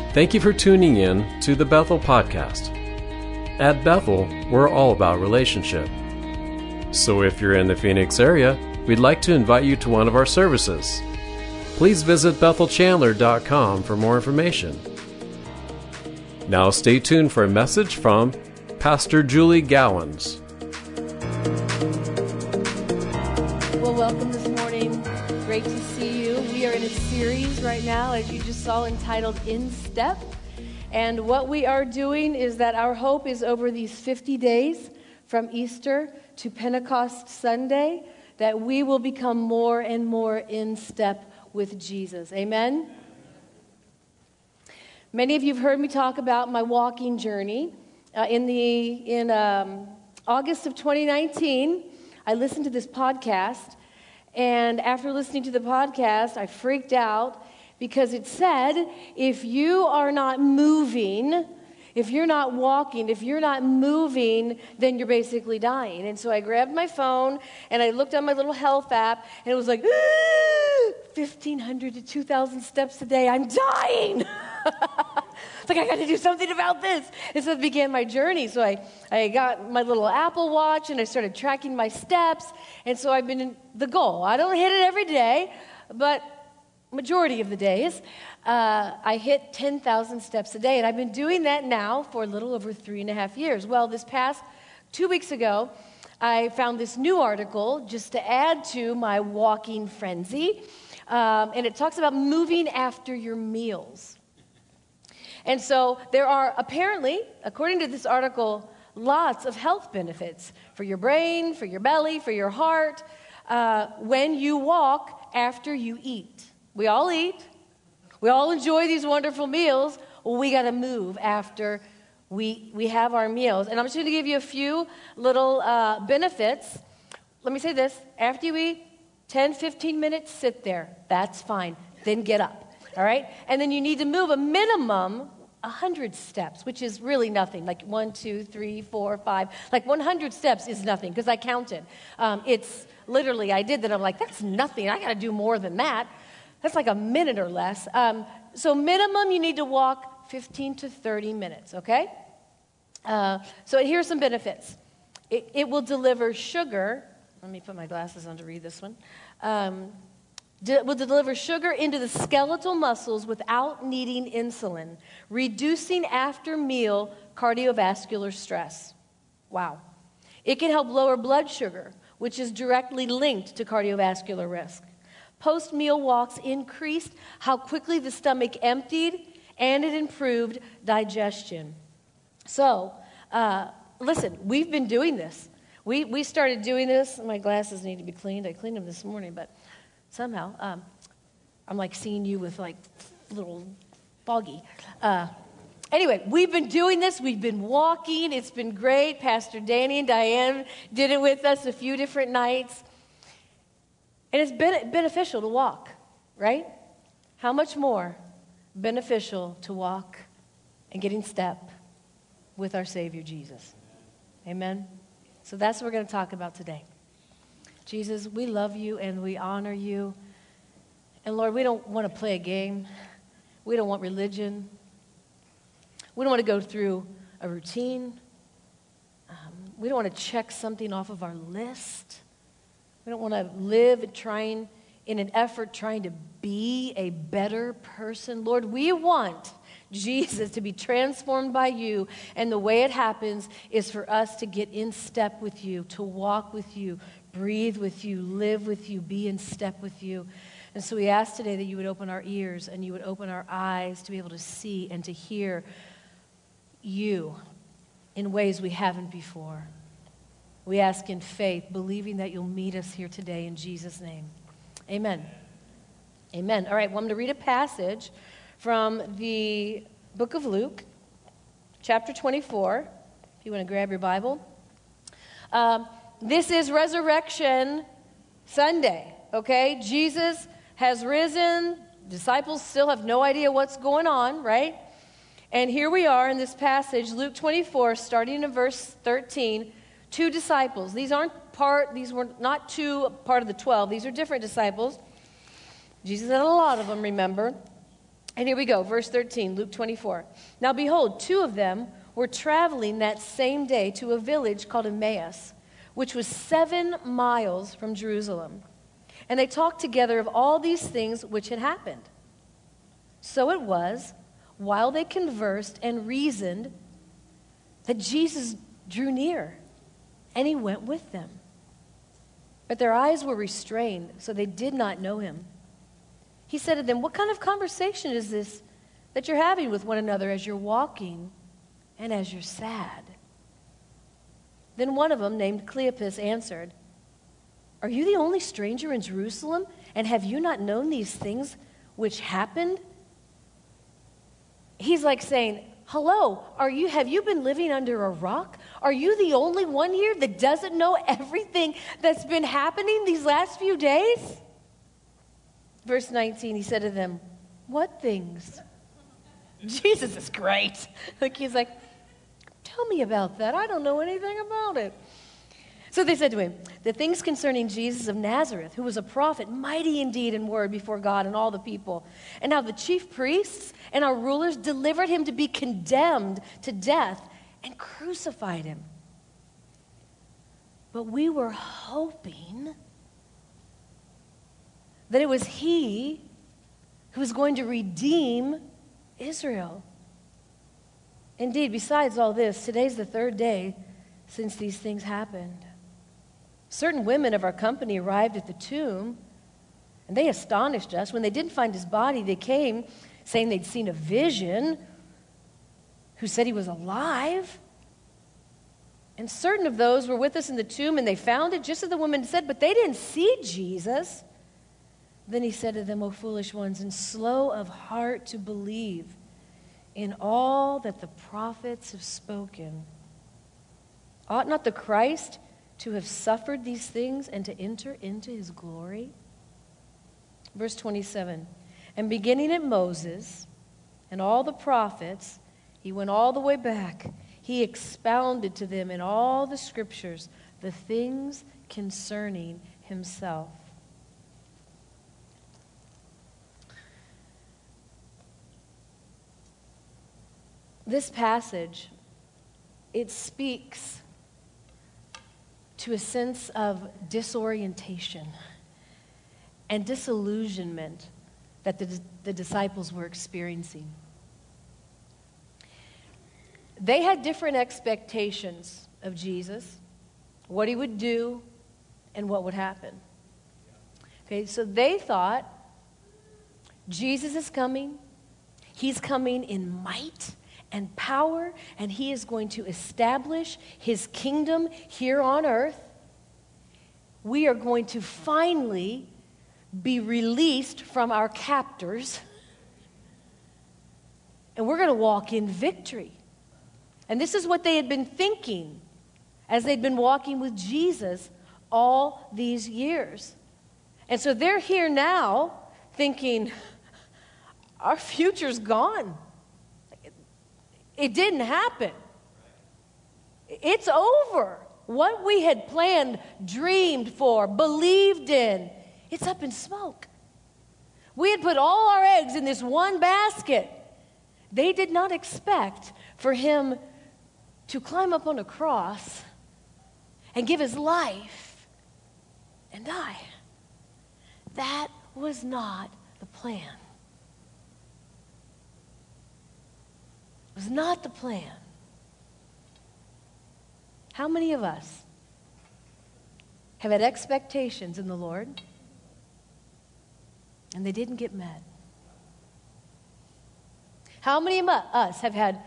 Thank you for tuning in to the Bethel Podcast. At Bethel, we're all about relationship. So if you're in the Phoenix area, we'd like to invite you to one of our services. Please visit BethelChandler.com for more information. Now stay tuned for a message from Pastor Julie Gowans. Well, welcome this morning. Great to see you. We are in a series right now, as you just saw, entitled In Step. And what we are doing is that our hope is over these 50 days from Easter to Pentecost Sunday, that we will become more and more in step with Jesus. Amen? Many of you have heard me talk about my walking journey. In August of 2019, I listened to this podcast, and after listening to the podcast, I freaked out because it said, if you are not moving, if you're not walking, if you're not moving, then you're basically dying. And so I grabbed my phone, and I looked on my little health app, and it was like, 1,500 to 2,000 steps a day. I'm dying. It's like, I got to do something about this. And so it began my journey. So I got my little Apple Watch, and I started tracking my steps. And so I've been in the goal. I don't hit it every day, but majority of the days, I hit 10,000 steps a day. And I've been doing that now for a little over 3.5 years. Well, this past 2 weeks ago, I found this new article just to add to my walking frenzy. And it talks about moving after your meals. And so there are apparently, according to this article, lots of health benefits for your brain, for your belly, for your heart, when you walk after you eat. We all eat. We all enjoy these wonderful meals. Well, we got to move after we have our meals. And I'm just going to give you a few little benefits. Let me say this. After you eat, 10, 15 minutes, sit there. That's fine. Then get up. All right? And then you need to move a minimum 100 steps, which is really nothing. Like 1, 2, 3, 4, 5. Like 100 steps is nothing because I counted. It's literally, I did that. I'm like, that's nothing. I got to do more than that. That's like a minute or less. So minimum, you need to walk 15 to 30 minutes, okay? So here's some benefits. It will deliver sugar. Let me put my glasses on to read this one. Will deliver sugar into the skeletal muscles without needing insulin, reducing after-meal cardiovascular stress. Wow. It can help lower blood sugar, which is directly linked to cardiovascular risk. Post-meal walks increased how quickly the stomach emptied, and it improved digestion. So, listen, we've been doing this. We started doing this. My glasses need to be cleaned. I cleaned them this morning, but somehow I'm like seeing you with like little foggy. Anyway, we've been doing this. We've been walking. It's been great. Pastor Danny and Diane did it with us a few different nights. And it's beneficial to walk, right? How much more beneficial to walk and get in step with our Savior, Jesus. Amen? So that's what we're going to talk about today. Jesus, we love you and we honor you. And Lord, we don't want to play a game. We don't want religion. We don't want to go through a routine. We don't want to check something off of our list. We don't want to live in an effort trying to be a better person. Lord, we want Jesus to be transformed by you, and the way it happens is for us to get in step with you, to walk with you, breathe with you, live with you, be in step with you. And so we ask today that you would open our ears and you would open our eyes to be able to see and to hear you in ways we haven't before. We ask in faith, believing that you'll meet us here today in Jesus' name. Amen. Amen. All right, well, I'm going to read a passage from the book of Luke, chapter 24, if you want to grab your Bible. This is Resurrection Sunday, okay? Jesus has risen. Disciples still have no idea what's going on, right? And here we are in this passage, Luke 24, starting in verse 13. 2 disciples. These were not two part of the 12. These are different disciples. Jesus had a lot of them, remember. And here we go, verse 13, Luke 24. Now behold, two of them were traveling that same day to a village called Emmaus, which was 7 miles from Jerusalem. And they talked together of all these things which had happened. So it was, while they conversed and reasoned, that Jesus drew near, and he went with them. But their eyes were restrained, so they did not know him. He said to them, "What kind of conversation is this that you're having with one another as you're walking and as you're sad?" Then one of them, named Cleopas, answered, "Are you the only stranger in Jerusalem, and have you not known these things which happened?" He's like saying, hello, have you been living under a rock? Are you the only one here that doesn't know everything that's been happening these last few days? Verse 19, he said to them, "What things?" Jesus is great. He's like, "Tell me about that. I don't know anything about it." So they said to him, "The things concerning Jesus of Nazareth, who was a prophet, mighty in deed and word before God and all the people, and how the chief priests and our rulers delivered him to be condemned to death and crucified him. But we were hoping that it was he who was going to redeem Israel. Indeed, besides all this, today's the 3rd day since these things happened. Certain women of our company arrived at the tomb, and they astonished us. When they didn't find his body, they came saying they'd seen a vision who said he was alive. And certain of those were with us in the tomb, and they found it just as the woman said, but they didn't see Jesus." Then he said to them, "O foolish ones, and slow of heart to believe in all that the prophets have spoken. Ought not the Christ to have suffered these things and to enter into his glory?" Verse 27, "And beginning at Moses and all the prophets, he went all the way back. He expounded to them in all the scriptures the things concerning himself." This passage, it speaks to a sense of disorientation and disillusionment that the disciples were experiencing. They had different expectations of Jesus, what he would do, and what would happen. Okay, so they thought, Jesus is coming. He's coming in might and power, and he is going to establish his kingdom here on earth. We are going to finally be released from our captors, and we're going to walk in victory. And this is what they had been thinking as they'd been walking with Jesus all these years. And so they're here now thinking, our future's gone. It didn't happen. It's over. What we had planned, dreamed for, believed in, it's up in smoke. We had put all our eggs in this one basket. They did not expect for him to climb up on a cross and give his life and die. That was not the plan. It was not the plan. How many of us have had expectations in the Lord and they didn't get met? How many of us have had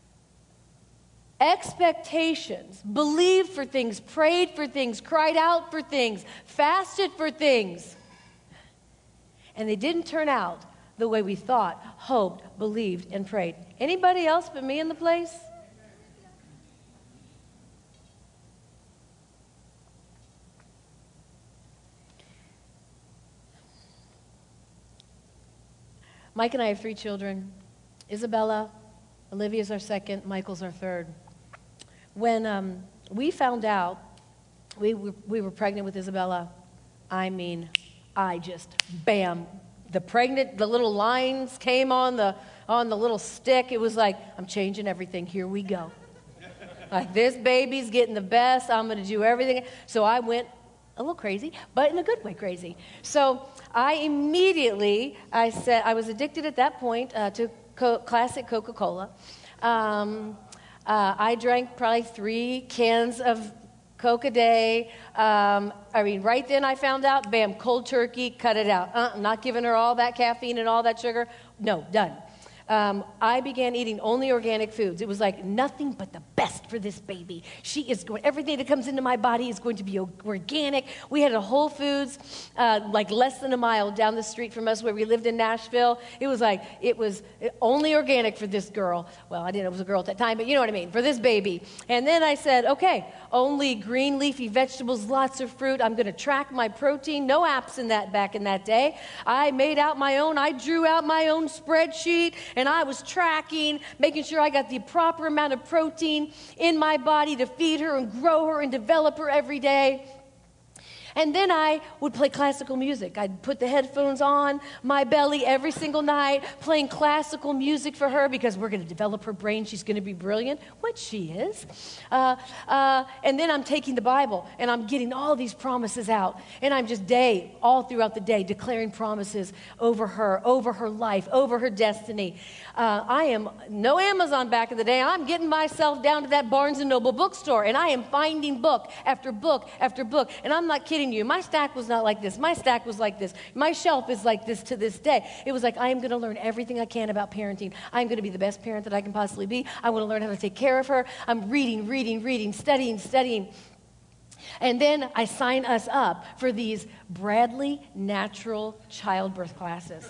expectations, believed for things, prayed for things, cried out for things, fasted for things, and they didn't turn out the way we thought, hoped, believed, and prayed? Anybody else but me in the place? Mike and I have 3 children. Isabella, Olivia's our second, Michael's our third. When we found out we were pregnant with Isabella, I just, bam, the little lines came on the little stick. It was like, I'm changing everything. Here we go. Like, this baby's getting the best. I'm going to do everything. So I went a little crazy, but in a good way crazy. So I said, I was addicted at that point to classic Coca-Cola. I drank probably 3 cans of Coke a day. Right then I found out, bam, cold turkey, cut it out. I'm not giving her all that caffeine and all that sugar. No, done. I began eating only organic foods. It was like nothing but the best for this baby. Everything that comes into my body is going to be organic. We had a Whole Foods like less than a mile down the street from us where we lived in Nashville. It was only organic for this girl. Well, I didn't know it was a girl at that time, but you know what I mean, for this baby. And then I said, okay, only green leafy vegetables, lots of fruit. I'm going to track my protein. No apps in that back in that day. I drew out my own spreadsheet, and I was tracking, making sure I got the proper amount of protein in my body to feed her and grow her and develop her every day. And then I would play classical music. I'd put the headphones on my belly every single night, playing classical music for her because we're going to develop her brain. She's going to be brilliant, which she is. And then I'm taking the Bible, and I'm getting all these promises out. And I'm just all throughout the day, declaring promises over her life, over her destiny. I am no Amazon back in the day. I'm getting myself down to that Barnes & Noble bookstore, and I am finding book after book after book. And I'm not kidding you. My stack was not like this. My stack was like this. My shelf is like this to this day. It was like, I am going to learn everything I can about parenting. I'm going to be the best parent that I can possibly be. I want to learn how to take care of her. I'm reading, studying. And then I sign us up for these Bradley natural childbirth classes.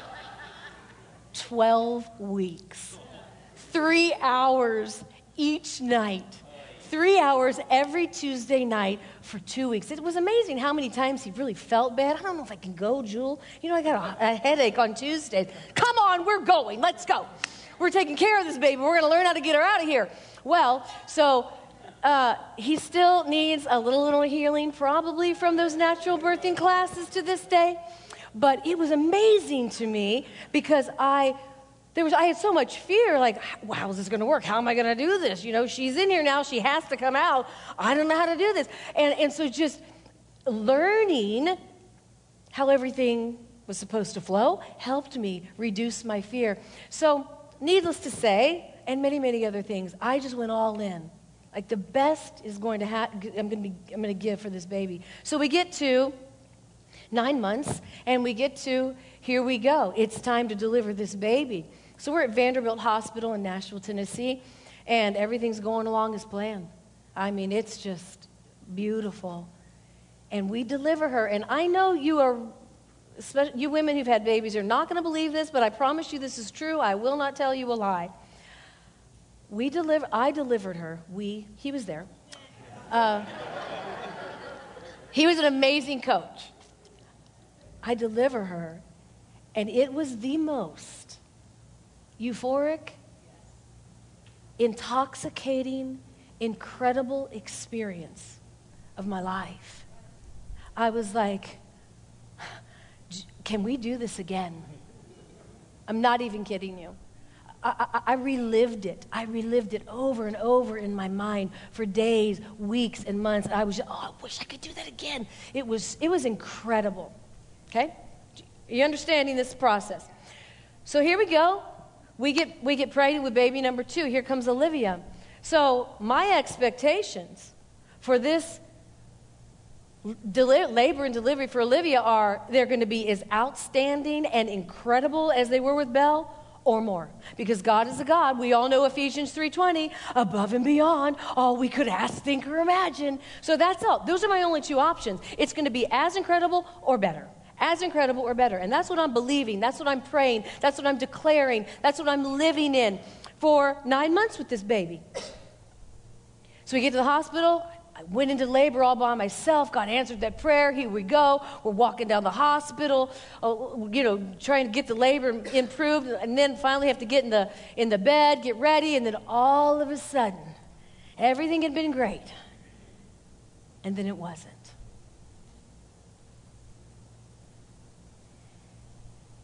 12 weeks. 3 hours each night. 3 hours every Tuesday night for 2 weeks. It was amazing how many times he really felt bad. I don't know if I can go, Jewel. I got a headache on Tuesdays. Come on, we're going. Let's go. We're taking care of this baby. We're going to learn how to get her out of here. Well, so he still needs a little healing probably from those natural birthing classes to this day. But it was amazing to me because I had so much fear, like, how is this going to work? How am I going to do this? She's in here now. She has to come out. I don't know how to do this. And so just learning how everything was supposed to flow helped me reduce my fear. So needless to say, and many, many other things, I just went all in. Like, the best is I'm going to give for this baby. So we get to 9 months, and we get to, here we go. It's time to deliver this baby. So we're at Vanderbilt Hospital in Nashville, Tennessee, and everything's going along as planned. I mean, it's just beautiful. And we deliver her. And I know you women who've had babies are not going to believe this, but I promise you this is true. I will not tell you a lie. I delivered her. He was there. He was an amazing coach. I deliver her, and it was the most euphoric, intoxicating, incredible experience of my life. I was like, can we do this again? I'm not even kidding you. I relived it. I relived it over and over in my mind for days, weeks, and months. I was, I wish I could do that again. It was incredible. Okay? Are you understanding this process? So here we go. We get pregnant with baby number 2. Here comes Olivia. So my expectations for this labor and delivery for Olivia they're going to be as outstanding and incredible as they were with Belle, or more. Because God is a God. We all know Ephesians 3:20, above and beyond all we could ask, think, or imagine. So that's all. Those are my only 2 options. It's going to be as incredible or better. As incredible or better. And that's what I'm believing. That's what I'm praying. That's what I'm declaring. That's what I'm living in for 9 months with this baby. So we get to the hospital. I went into labor all by myself. God answered that prayer. Here we go. We're walking down the hospital, trying to get the labor improved, and then finally have to get in the bed, get ready, and then all of a sudden, everything had been great, and then it wasn't.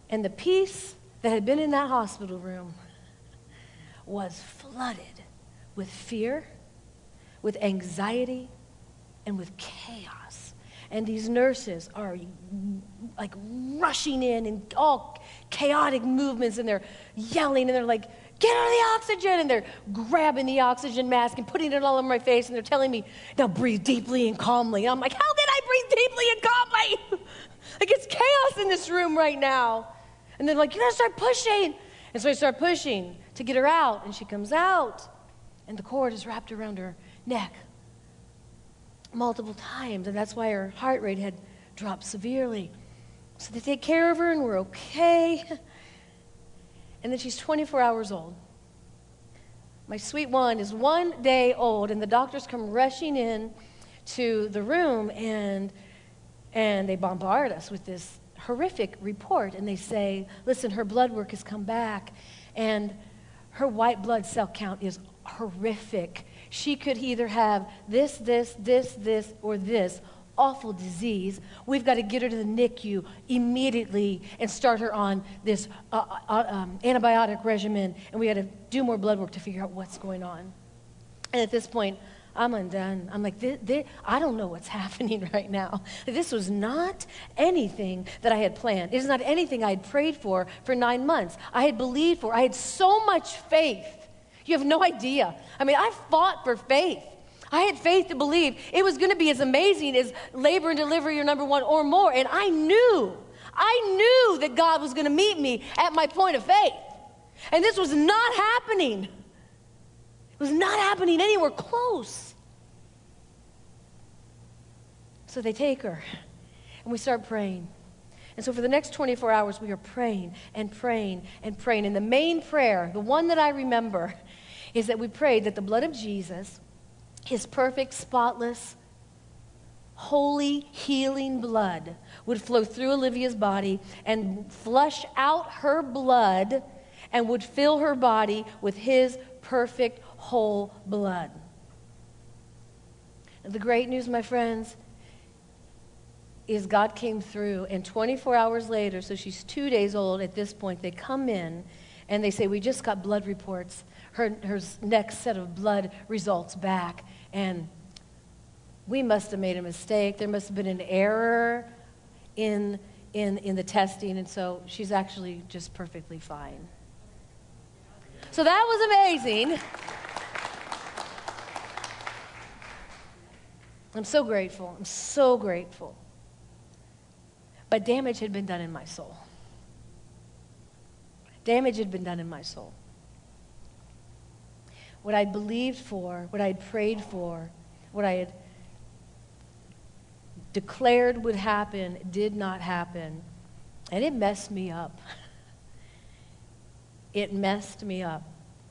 And the peace that had been in that hospital room was flooded with fear, with anxiety, and with chaos. And these nurses are like rushing in all chaotic movements, and they're yelling, and they're like, get out of the oxygen, and they're grabbing the oxygen mask and putting it all over my face, and they're telling me, now breathe deeply and calmly. And I'm like, how did I breathe deeply and calmly? Like, it's chaos in this room right now. And they're like, you gotta start pushing. And so I start pushing to get her out, and she comes out, and the cord is wrapped around her neck multiple times, and that's why her heart rate had dropped severely. So they take care of her, and we're okay. And then she's 24 hours old. My sweet one is 1 day old, and the doctors come rushing in to the room, and they bombard us with this horrific report, and they say, listen, her blood work has come back, and her white blood cell count is horrific. She could either have this, or this awful disease. We've got to get her to the NICU immediately and start her on this antibiotic regimen, and we got to do more blood work to figure out what's going on. And at this point, I'm undone. I'm like, I don't know what's happening right now. This was not anything that I had planned. It is not anything I had prayed for 9 months. I had believed for. I had so much faith. You have no idea. I mean, I fought for faith. I had faith to believe it was going to be as amazing as labor and delivery are number one or more. And I knew that God was going to meet me at my point of faith. And this was not happening. It was not happening anywhere close. So they take her, and we start praying. And so for the next 24 hours, we are praying and praying and praying. And the main prayer, the one that I remember, is that we prayed that the blood of Jesus, his perfect, spotless, holy, healing blood, would flow through Olivia's body and flush out her blood and would fill her body with his perfect, whole blood. And the great news, my friends, is God came through, and 24 hours later, so she's 2 days old at this point, they come in and they say, we just got blood reports, her next set of blood results back, and we must have made a mistake. There must have been an error in the testing, and so she's actually just perfectly fine. So that was amazing. I'm so grateful. I'm so grateful. But damage had been done in my soul. Damage had been done in my soul. What I'd believed for, what I'd prayed for, what I had declared would happen did not happen. And it messed me up. It messed me up.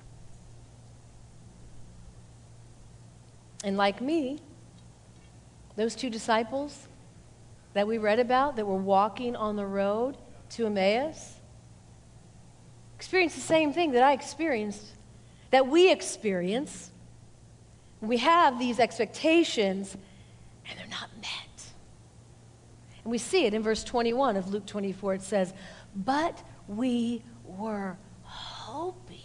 And like me, those two disciples that we read about that were walking on the road to Emmaus experienced the same thing that I experienced, that we experience. We have these expectations, and they're not met. And we see it in verse 21 of Luke 24. It says, but we were hoping.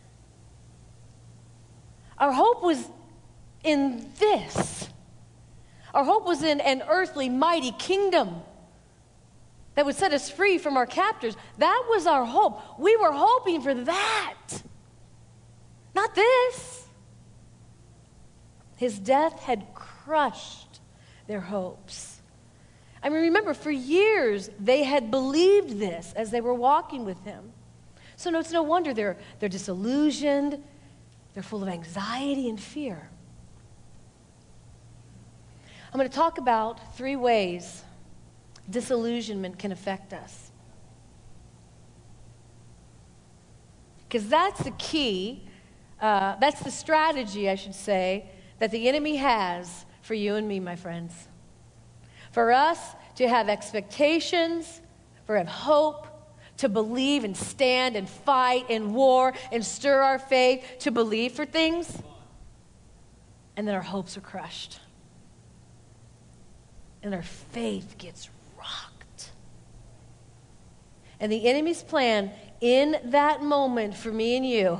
Our hope was in this. Our hope was in an earthly, mighty kingdom that would set us free from our captors. That was our hope. We were hoping for that, not this. His death had crushed their hopes. I mean, remember, for years, they had believed this as they were walking with him. So no, it's no wonder they're disillusioned. They're full of anxiety and fear. I'm going to talk about 3 ways disillusionment can affect us. Because that's the key, that's the strategy, I should say, that the enemy has for you and me, my friends. For us to have expectations, for have hope, to believe and stand and fight and war and stir our faith, to believe for things, and then our hopes are crushed. And our faith gets rocked. And the enemy's plan in that moment for me and you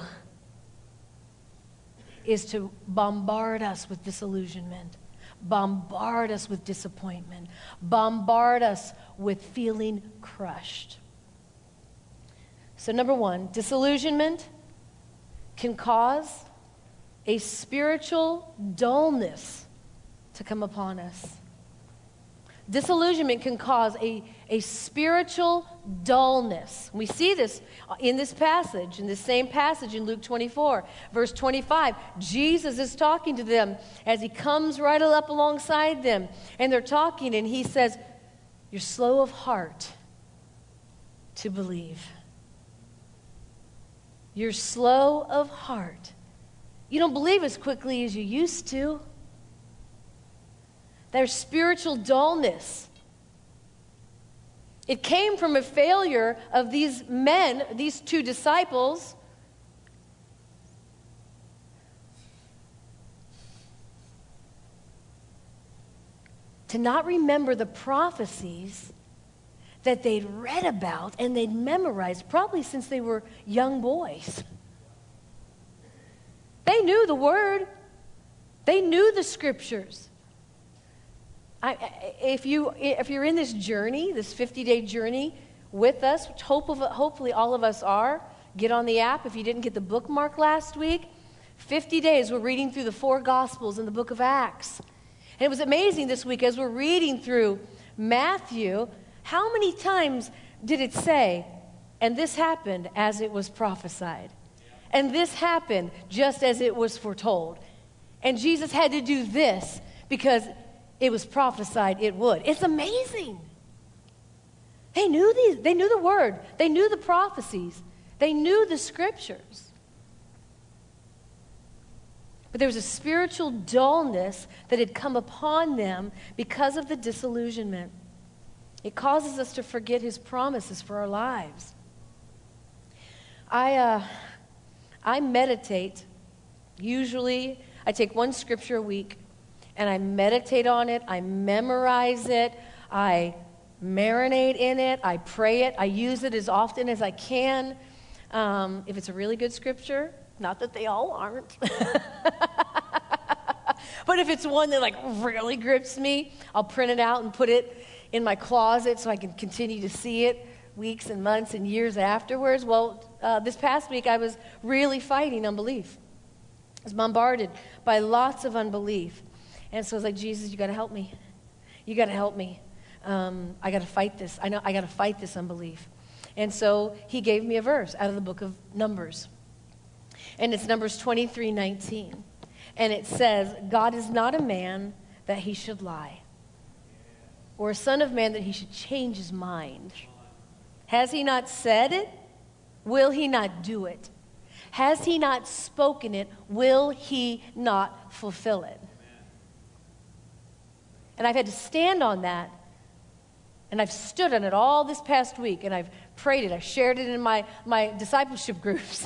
is to bombard us with disillusionment, bombard us with disappointment, bombard us with feeling crushed. So number one, disillusionment can cause a spiritual dullness to come upon us. Disillusionment can cause a spiritual dullness. We see this in this passage, in this same passage in Luke 24, verse 25. Jesus is talking to them as he comes right up alongside them. And they're talking, and he says, "You're slow of heart to believe. You're slow of heart. You don't believe as quickly as you used to." There's spiritual dullness. It came from a failure of these men, these two disciples, to not remember the prophecies that they'd read about and they'd memorized probably since they were young boys. They knew the word. They knew the scriptures. If you're in this journey, this 50-day journey with us, which hopefully all of us are, get on the app. If you didn't get the bookmark last week, 50 days we're reading through the 4 Gospels in the book of Acts. And it was amazing this week as we're reading through Matthew, how many times did it say, "And this happened as it was prophesied. And this happened just as it was foretold. And Jesus had to do this because it was prophesied it would." It's amazing. They knew the word. They knew the prophecies. They knew the scriptures. But there was a spiritual dullness that had come upon them because of the disillusionment. It causes us to forget his promises for our lives. I meditate. Usually, I take one scripture a week, and I meditate on it, I memorize it, I marinate in it, I pray it, I use it as often as I can. If it's a really good scripture, not that they all aren't, but if it's one that like really grips me, I'll print it out and put it in my closet so I can continue to see it weeks and months and years afterwards. Well, this past week I was really fighting unbelief. I was bombarded by lots of unbelief. And so I was like, "Jesus, you got to help me. You got to help me. I got to fight this. I know I got to fight this unbelief." And so he gave me a verse out of the book of Numbers. And it's Numbers 23:19. And it says, "God is not a man that he should lie, or a son of man that he should change his mind. Has he not said it? Will he not do it? Has he not spoken it? Will he not fulfill it?" And I've had to stand on that, and I've stood on it all this past week, and I've prayed it. I shared it in my discipleship groups.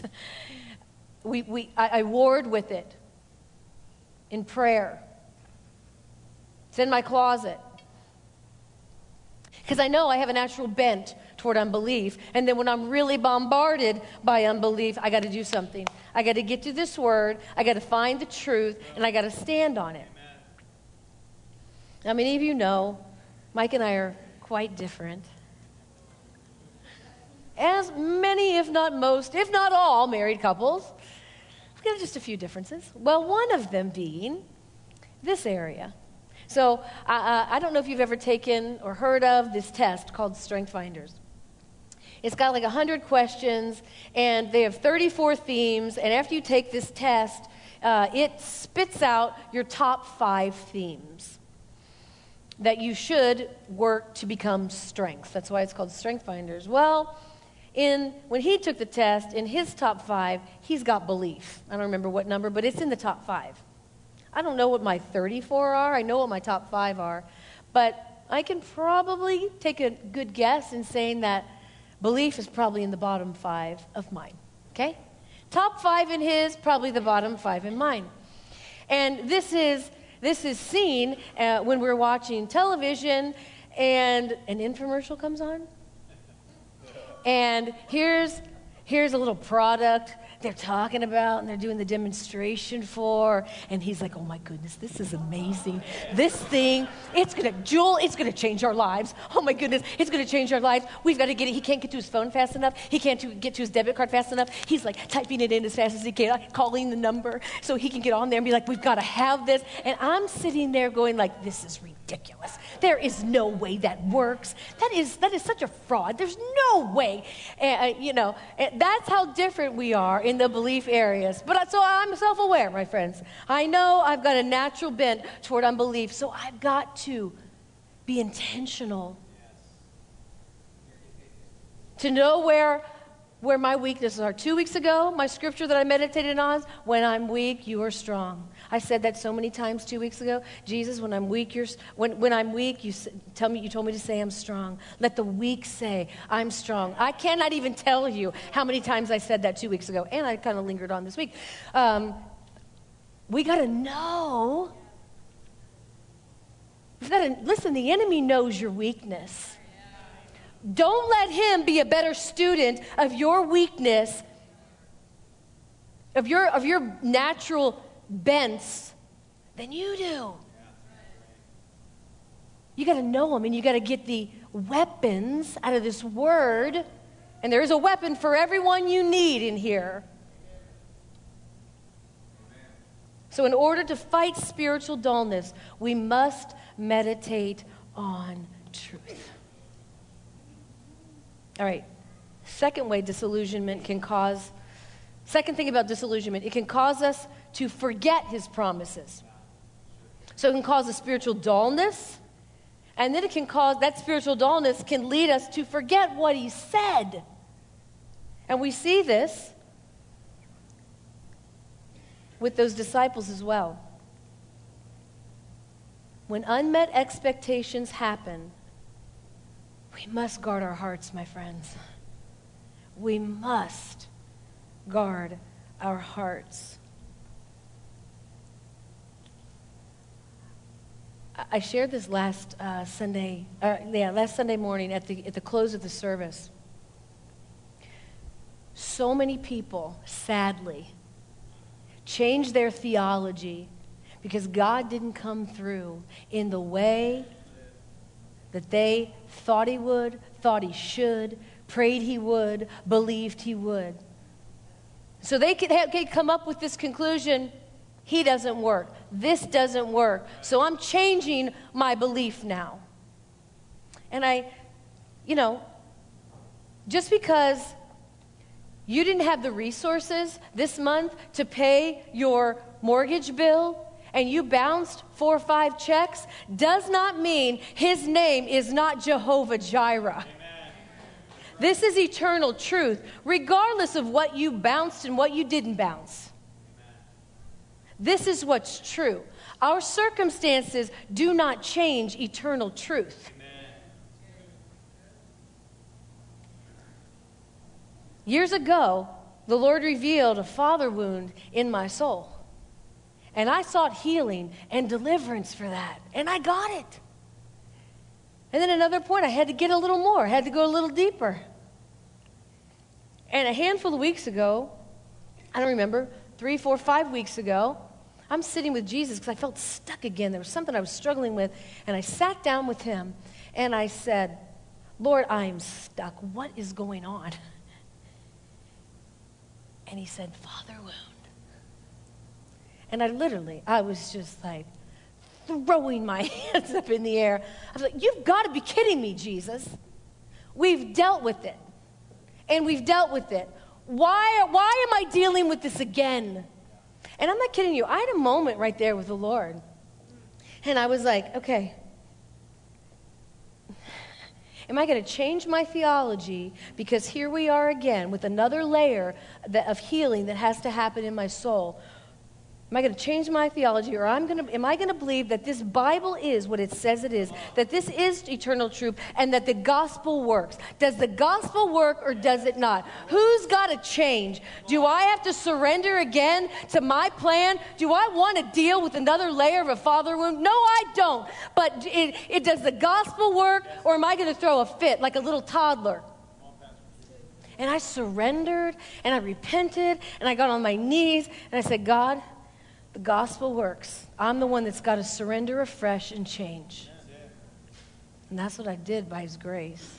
I warred with it in prayer. It's in my closet. Because I know I have a natural bent toward unbelief, and then when I'm really bombarded by unbelief, I got to do something. I got to get to this word, I got to find the truth, and I got to stand on it. Now, many of you know, Mike and I are quite different. As many, if not most, if not all married couples, we've got just a few differences. Well, one of them being this area. So I don't know if you've ever taken or heard of this test called Strength Finders. It's got like 100 questions, and they have 34 themes, and after you take this test, it spits out your top 5 themes that you should work to become strength. That's why it's called Strength Finders. Well, when he took the test, in his top 5, he's got belief. I don't remember what number, but it's in the top 5. I don't know what my 34 are. I know what my top 5 are. But I can probably take a good guess in saying that belief is probably in the bottom 5 of mine. Okay? Top 5 in his, probably the bottom 5 in mine. And this is seen when we're watching television and an infomercial comes on. And here's a little product they're talking about and they're doing the demonstration for. And he's like, oh my goodness, this is amazing. This thing, it's going to change our lives. Oh my goodness, it's going to change our lives. We've got to get it. He can't get to his phone fast enough. He can't get to his debit card fast enough. He's like typing it in as fast as he can, calling the number so he can get on there and be like, we've got to have this. And I'm sitting there going like, this is ridiculous. There is no way that works. That is such a fraud. There's no way. That's how different we are in the belief areas. But so I'm self-aware, my friends. I know I've got a natural bent toward unbelief, so I've got to be intentional to know where my weaknesses are. 2 weeks ago, my scripture that I meditated on, when I'm weak, you are strong. I said that so many times 2 weeks ago. Jesus, when I'm weak, when I'm weak, you told me to say I'm strong. Let the weak say I'm strong. I cannot even tell you how many times I said that 2 weeks ago, and I kind of lingered on this week. We got to know. Listen, the enemy knows your weakness. Don't let him be a better student of your weakness, of your natural bents than you do. You got to know him, and you got to get the weapons out of this word. And there is a weapon for everyone you need in here. So in order to fight spiritual dullness, we must meditate on truth. All right. Second thing about disillusionment, it can cause us to forget his promises. So it can cause a spiritual dullness, and then that spiritual dullness can lead us to forget what he said. And we see this with those disciples as well. When unmet expectations happen, we must guard our hearts, my friends. We must guard our hearts. I shared this last Sunday morning at the close of the service. So many people, sadly, changed their theology because God didn't come through in the way that they thought he would, thought he should, prayed he would, believed he would. So they could come up with this conclusion: he doesn't work. This doesn't work. So I'm changing my belief now. And just because you didn't have the resources this month to pay your mortgage bill and you bounced 4 or 5 checks does not mean his name is not Jehovah Jireh. Amen. This is eternal truth, regardless of what you bounced and what you didn't bounce. Amen. This is what's true. Our circumstances do not change eternal truth. Amen. Years ago, the Lord revealed a father wound in my soul. And I sought healing and deliverance for that. And I got it. And then another point, I had to get a little more. I had to go a little deeper. And a handful of weeks ago, I don't remember, 3, 4, 5 weeks ago, I'm sitting with Jesus because I felt stuck again. There was something I was struggling with. And I sat down with him and I said, Lord, I'm stuck. What is going on? And he said, father wound. And I was just like throwing my hands up in the air. I was like, you've got to be kidding me, Jesus. We've dealt with it. And we've dealt with it. Why am I dealing with this again? And I'm not kidding you. I had a moment right there with the Lord. And I was like, okay, am I going to change my theology because here we are again with another layer of healing that has to happen in my soul? Am I going to change my theology, or am I going to believe that this Bible is what it says it is, that this is eternal truth, and that the gospel works? Does the gospel work or does it not? Who's got to change? Do I have to surrender again to my plan? Do I want to deal with another layer of a father wound? No, I don't. But does the gospel work, or am I going to throw a fit like a little toddler? and I surrendered, and I repented, and I got on my knees, and I said, God, the gospel works. I'm the one that's got to surrender afresh and change. And that's what I did by his grace.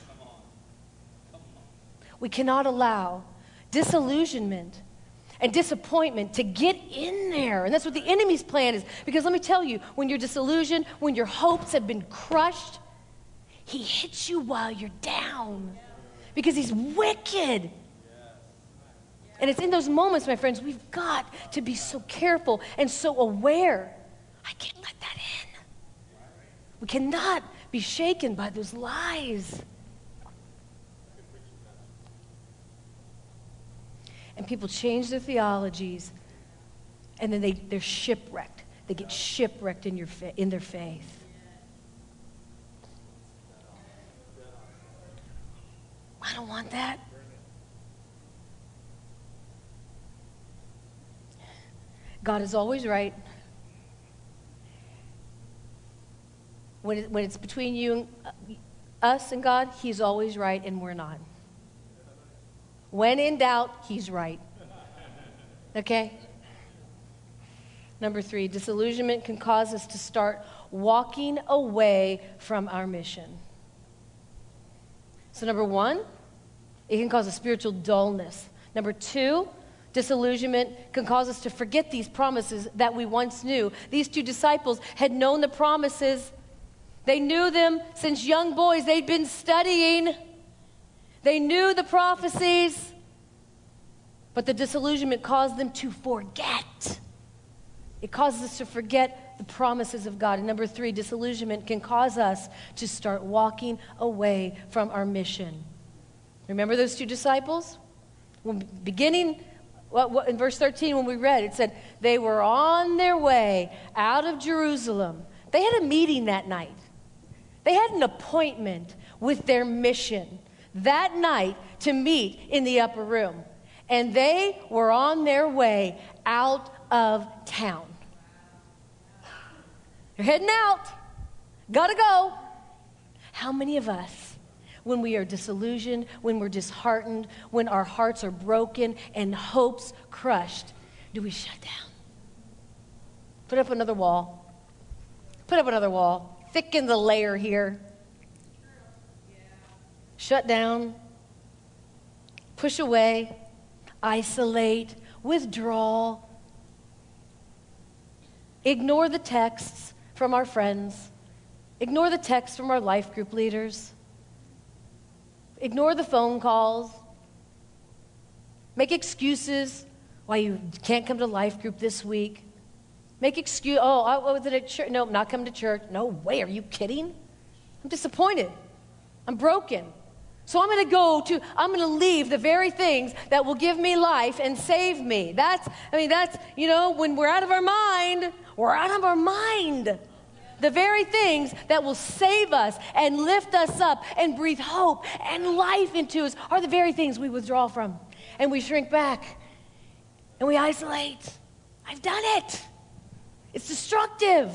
We cannot allow disillusionment and disappointment to get in there. And that's what the enemy's plan is. Because let me tell you, when you're disillusioned, when your hopes have been crushed, he hits you while you're down. Because he's wicked. And it's in those moments, my friends, we've got to be so careful and so aware. I can't let that in. We cannot be shaken by those lies. And people change their theologies, and then they're shipwrecked. They get shipwrecked in their faith. I don't want that. God is always right. When it's between you and us and God, he's always right and we're not. When in doubt, he's right. Okay? Number 3, disillusionment can cause us to start walking away from our mission. So number 1, it can cause a spiritual dullness. Number 2, disillusionment can cause us to forget these promises that we once knew. These 2 disciples had known the promises. They knew them since young boys. They'd been studying. They knew the prophecies, but the disillusionment caused them to forget. It causes us to forget the promises of God. And number 3, disillusionment can cause us to start walking away from our mission. Remember those 2 disciples? Beginning in verse 13 when we read, it said, they were on their way out of Jerusalem. They had a meeting that night. They had an appointment with their mission that night to meet in the upper room. And they were on their way out of town. They're heading out. Gotta go. How many of us, when we are disillusioned, when we're disheartened, when our hearts are broken and hopes crushed, do we shut down? Put up another wall. Put up another wall. Thicken the layer here. Shut down. Push away. Isolate. Withdraw. Ignore the texts from our friends. Ignore the texts from our life group leaders. Ignore the phone calls. Make excuses why you can't come to life group this week. Make excuse. Oh, I was at church. No, I'm not coming to church. No way. Are you kidding? I'm disappointed. I'm broken. So I'm going to leave the very things that will give me life and save me. That's, when we're out of our mind, we're out of our mind. The very things that will save us and lift us up and breathe hope and life into us are the very things we withdraw from. And we shrink back. And we isolate. I've done it. It's destructive.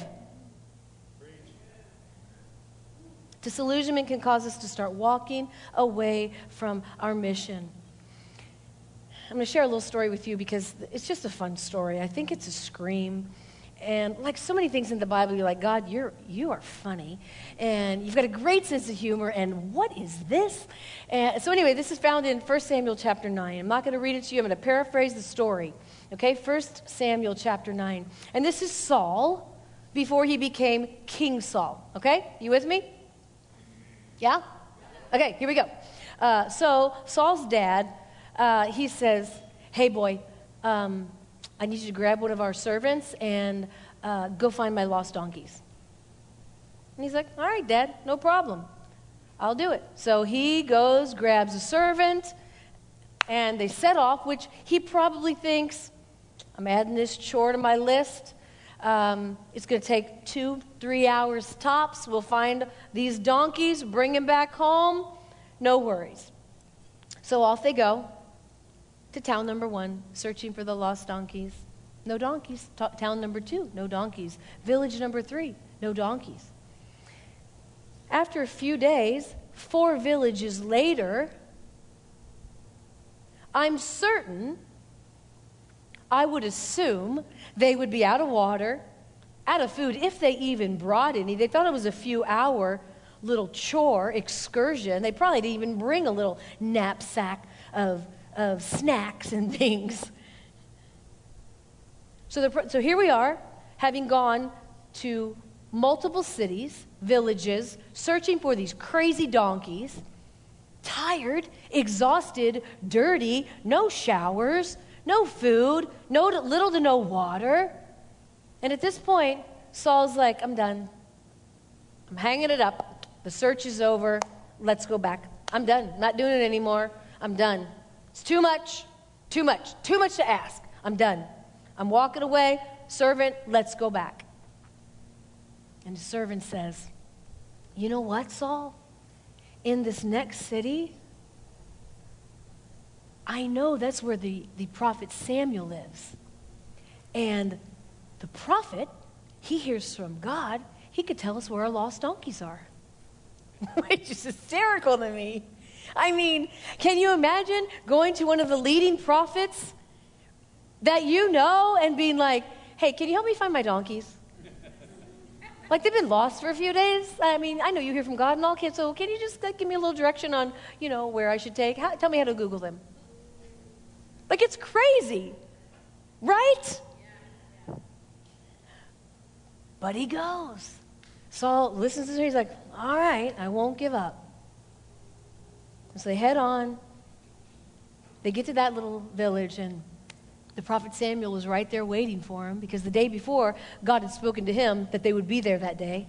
Disillusionment can cause us to start walking away from our mission. I'm going to share a little story with you because it's just a fun story. I think it's a scream. And like so many things in the Bible, you're like, God, you are funny. And you've got a great sense of humor. And what is this? And so anyway, this is found in 1 Samuel chapter 9. I'm not going to read it to you. I'm going to paraphrase the story. Okay, 1 Samuel chapter 9. And this is Saul before he became King Saul. Okay, you with me? Yeah? Okay, here we go. So Saul's dad, he says, hey boy, I need you to grab one of our servants and go find my lost donkeys. And he's like, all right, Dad, no problem. I'll do it. So he goes, grabs a servant, and they set off, which he probably thinks, I'm adding this chore to my list. It's going to take 2-3 hours tops. We'll find these donkeys, bring them back home. No worries. So off they go to town number 1, searching for the lost donkeys. No donkeys. Town number 2, no donkeys. Village number 3, no donkeys. After a few days, 4 villages later, I'm certain, I would assume, they would be out of water, out of food, if they even brought any. They thought it was a few-hour little chore, excursion. They probably didn't even bring a little knapsack of snacks and things. So here we are, having gone to multiple cities, villages, searching for these crazy donkeys, tired, exhausted, dirty, no showers, no food, little to no water. And at this point, Saul's like, I'm done. I'm hanging it up. The search is over. Let's go back. I'm done. I'm not doing it anymore. I'm done. It's too much to ask. I'm done. I'm walking away. Servant, let's go back. And the servant says, you know what, Saul? In this next city, I know that's where the prophet Samuel lives. And the prophet, he hears from God. He could tell us where our lost donkeys are. Which is hysterical to me. I mean, can you imagine going to one of the leading prophets that you know and being like, hey, can you help me find my donkeys? Like, they've been lost for a few days. I mean, I know you hear from God and all, so can you just give me a little direction on, where I should take? Tell me how to Google them. Like, it's crazy, right? But he goes. Saul listens to him. He's like, all right, I won't give up. And so they head on. They get to that little village, and the prophet Samuel was right there waiting for him, because the day before, God had spoken to him that they would be there that day,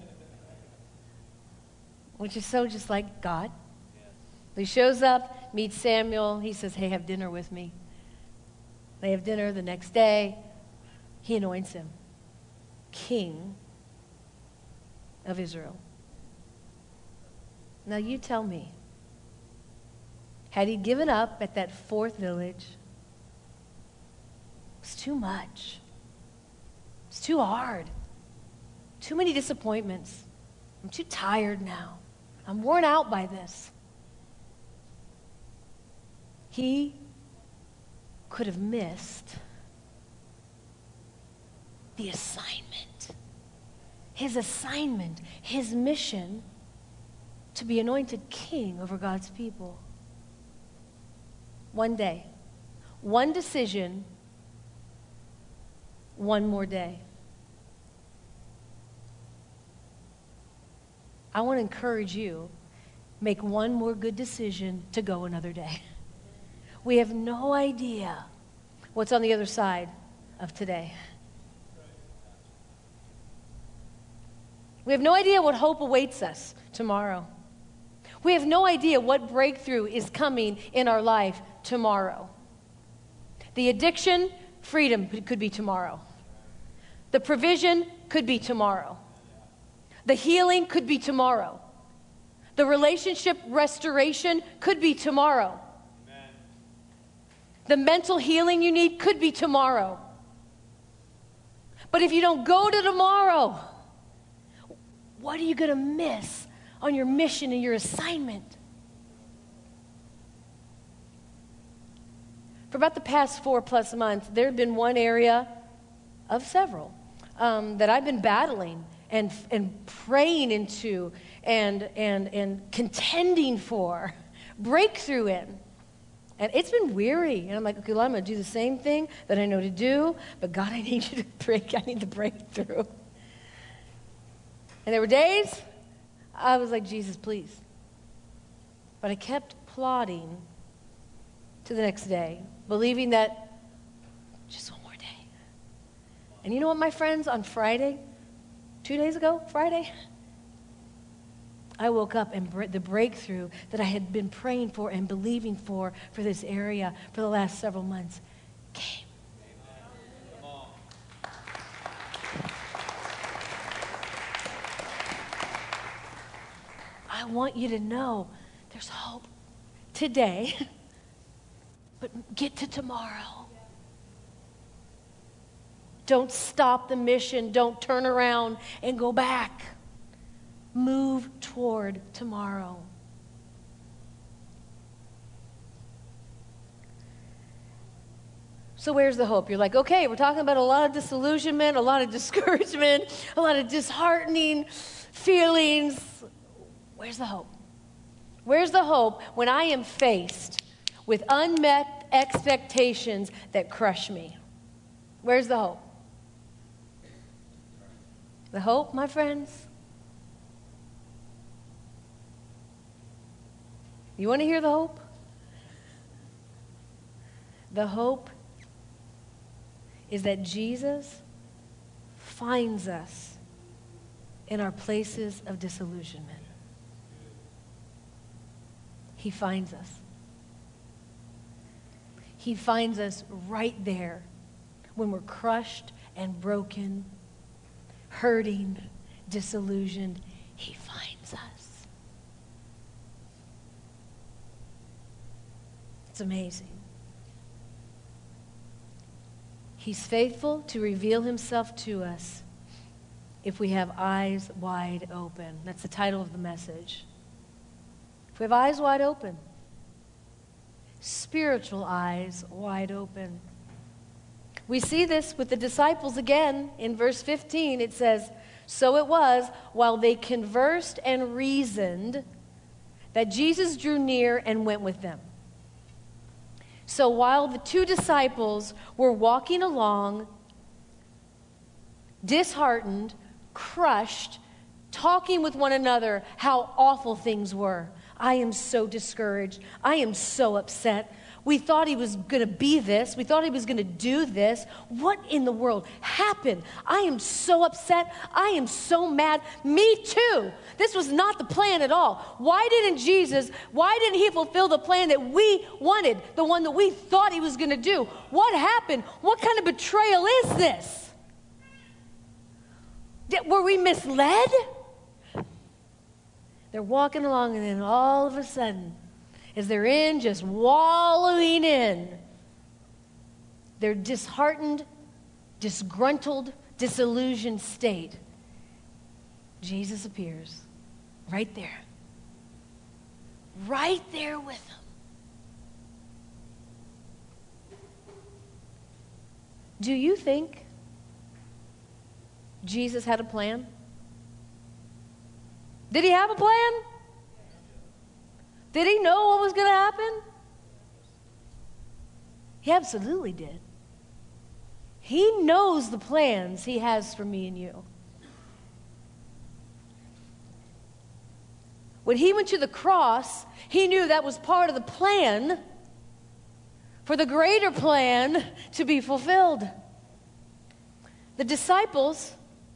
which is so just like God. He shows up, meets Samuel. He says, hey, have dinner with me. They have dinner the next day. He anoints him king of Israel. Now you tell me, had he given up at that fourth village? It's too much. It's too hard. Too many disappointments. I'm too tired now. I'm worn out by this. He could have missed the assignment. His assignment, his mission to be anointed king over God's people. One day, one decision, one more day. I want to encourage you, make one more good decision to go another day. We have no idea what's on the other side of today. We have no idea what hope awaits us tomorrow. We have no idea what breakthrough is coming in our life tomorrow. The addiction, freedom could be tomorrow. The provision could be tomorrow. The healing could be tomorrow. The relationship restoration could be tomorrow. Amen. The mental healing you need could be tomorrow. But if you don't go to tomorrow, what are you going to miss on your mission and your assignment? For about the past 4+ months, there have been one area of several that I've been battling and praying into and contending for breakthrough in. And it's been weary. And I'm like, okay, Lord, I'm going to do the same thing that I know to do, but God, I need you to I need the breakthrough. And there were days I was like, Jesus, please. But I kept plodding to the next day, believing that just one more day. And you know what, my friends, on Friday, 2 days ago, Friday, I woke up and the breakthrough that I had been praying for and believing for this area for the last several months came. I want you to know there's hope today, but get to tomorrow. Don't stop the mission. Don't turn around and go back. Move toward tomorrow. So where's the hope? You're like, okay, we're talking about a lot of disillusionment, a lot of discouragement, a lot of disheartening feelings. Where's the hope? Where's the hope when I am faced with unmet expectations that crush me? Where's the hope? The hope, my friends? You want to hear the hope? The hope is that Jesus finds us in our places of disillusionment. He finds us. He finds us right there when we're crushed and broken, hurting, disillusioned. He finds us. It's amazing. He's faithful to reveal himself to us if we have eyes wide open. That's the title of the message. If we have eyes wide open, spiritual eyes wide open. We see this with the disciples again in verse 15. It says, "So it was, while they conversed and reasoned, that Jesus drew near and went with them." So while the two disciples were walking along, disheartened, crushed, talking with one another how awful things were. I am so discouraged. I am so upset. We thought he was going to be this. We thought he was going to do this. What in the world happened? I am so upset. I am so mad. Me too. This was not the plan at all. Why didn't he fulfill the plan that we wanted, the one that we thought he was going to do? What happened? What kind of betrayal is this? Were we misled? They're walking along, and then all of a sudden, as they're just wallowing in their disheartened, disgruntled, disillusioned state, Jesus appears right there with them. Do you think Jesus had a plan? Did he have a plan? Did he know what was going to happen? He absolutely did. He knows the plans he has for me and you. When he went to the cross, he knew that was part of the plan for the greater plan to be fulfilled. The disciples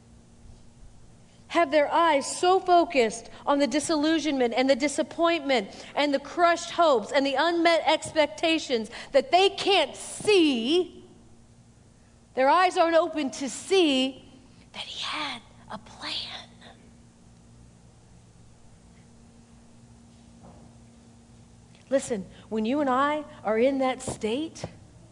have their eyes so focused on the disillusionment and the disappointment and the crushed hopes and the unmet expectations that they can't see. Their eyes aren't open to see that he had a plan. Listen, when you and I are in that state,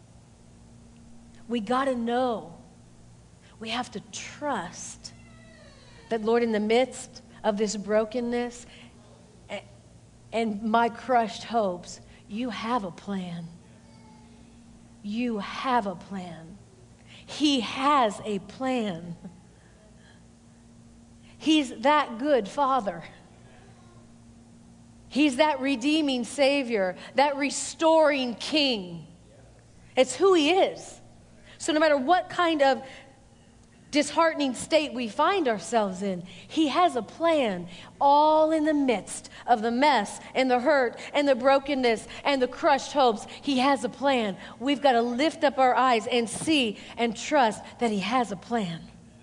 we got to know, we have to trust that, Lord, in the midst of this brokenness and my crushed hopes, you have a plan. You have a plan. He has a plan. He's that good Father. He's that redeeming Savior, that restoring King. It's who he is. So no matter what kind of disheartening state we find ourselves in, he has a plan, all in the midst of the mess and the hurt and the brokenness and the crushed hopes. He has a plan. We've got to lift up our eyes and see and trust that he has a plan.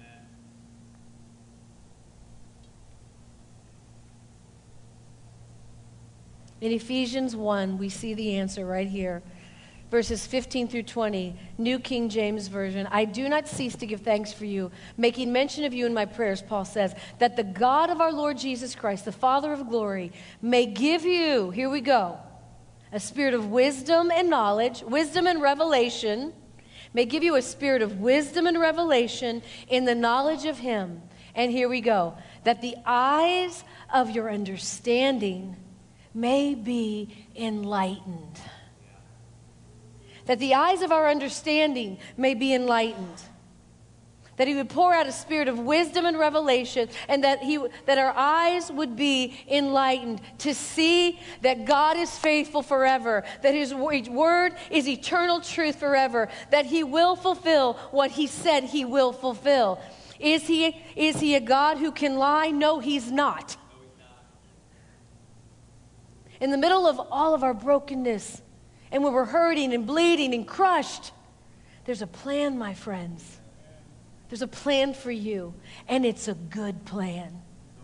In Ephesians 1, we see the answer right here. Verses 15 through 20, New King James Version. "I do not cease to give thanks for you, making mention of you in my prayers," Paul says, "that the God of our Lord Jesus Christ, the Father of glory, may give you," here we go, "a spirit of wisdom and knowledge," wisdom and revelation, "may give you a spirit of wisdom and revelation in the knowledge of him." And here we go, "that the eyes of your understanding may be enlightened." that the eyes of our understanding may be enlightened, that he would pour out a spirit of wisdom and revelation, and that our eyes would be enlightened to see that God is faithful forever, that his word is eternal truth forever, that he will fulfill what he said he will fulfill. Is he a God who can lie? No, he's not. In the middle of all of our brokenness, and when we're hurting and bleeding and crushed, there's a plan, my friends. There's a plan for you, and it's a good plan.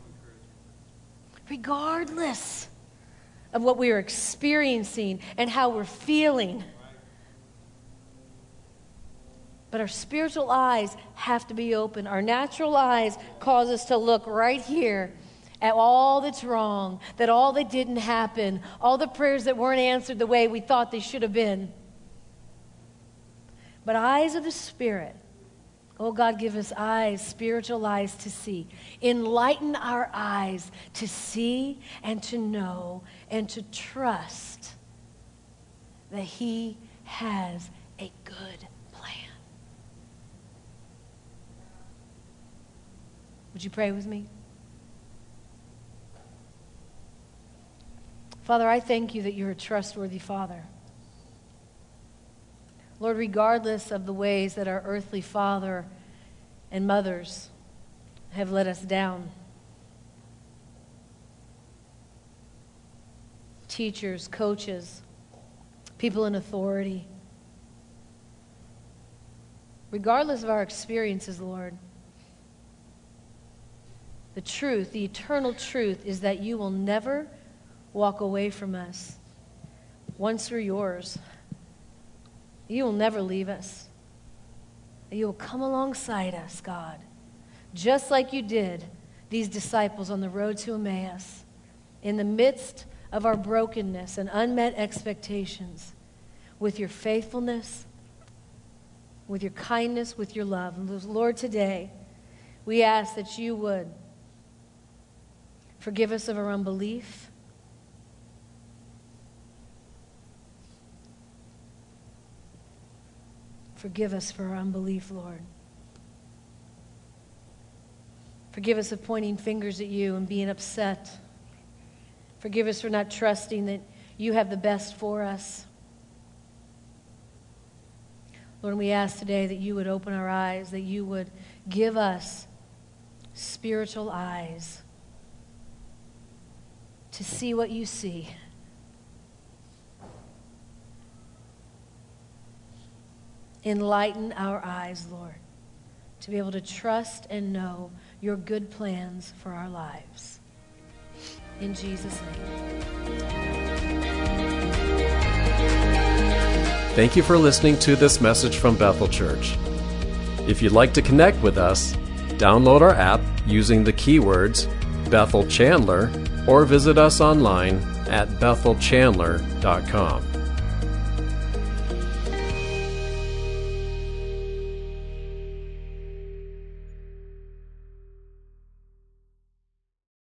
Regardless of what we are experiencing and how we're feeling. But our spiritual eyes have to be open. Our natural eyes cause us to look right here at all that's wrong, that all that didn't happen, all the prayers that weren't answered the way we thought they should have been. But eyes of the Spirit, oh God, give us eyes, spiritual eyes to see. Enlighten our eyes to see and to know and to trust that he has a good plan. Would you pray with me? Father, I thank you that you're a trustworthy Father. Lord, regardless of the ways that our earthly father and mothers have let us down, teachers, coaches, people in authority, regardless of our experiences, Lord, the truth, the eternal truth is that you will never walk away from us. Once we're yours, you will never leave us. You will come alongside us, God, just like you did these disciples on the road to Emmaus, in the midst of our brokenness and unmet expectations, with your faithfulness, with your kindness, with your love. And Lord, today, we ask that you would forgive us of our unbelief, forgive us for our unbelief, Lord. Forgive us of pointing fingers at you and being upset. Forgive us for not trusting that you have the best for us. Lord, we ask today that you would open our eyes, that you would give us spiritual eyes to see what you see. Enlighten our eyes, Lord, to be able to trust and know your good plans for our lives. In Jesus' name. Thank you for listening to this message from Bethel Church. If you'd like to connect with us, download our app using the keywords Bethel Chandler or visit us online at bethelchandler.com.